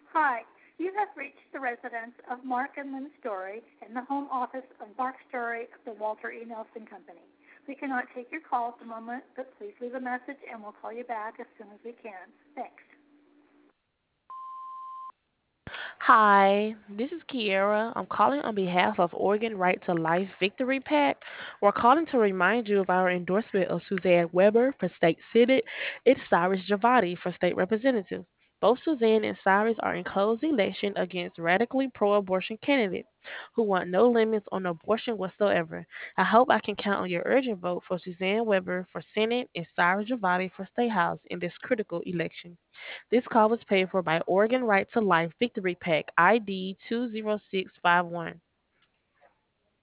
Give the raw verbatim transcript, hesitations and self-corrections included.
Hi, you have reached the residence of Mark and Lynn Story in the home office of Mark Story of the Walter E. Nelson Company. We cannot take your call at the moment, but please leave a message and we'll call you back as soon as we can. Thanks. Hi, this is Kiera. I'm calling on behalf of Oregon Right to Life Victory PAC. We're calling to remind you of our endorsement of Suzanne Weber for State Senate and Cyrus Javati for State Representative. Both Suzanne and Cyrus are in close election against radically pro abortion candidates who want no limits on abortion whatsoever. I hope I can count on your urgent vote for Suzanne Weber for Senate and Cyrus Javati for State House in this critical election. This call was paid for by Oregon Right to Life Victory PAC I D two zero six five one.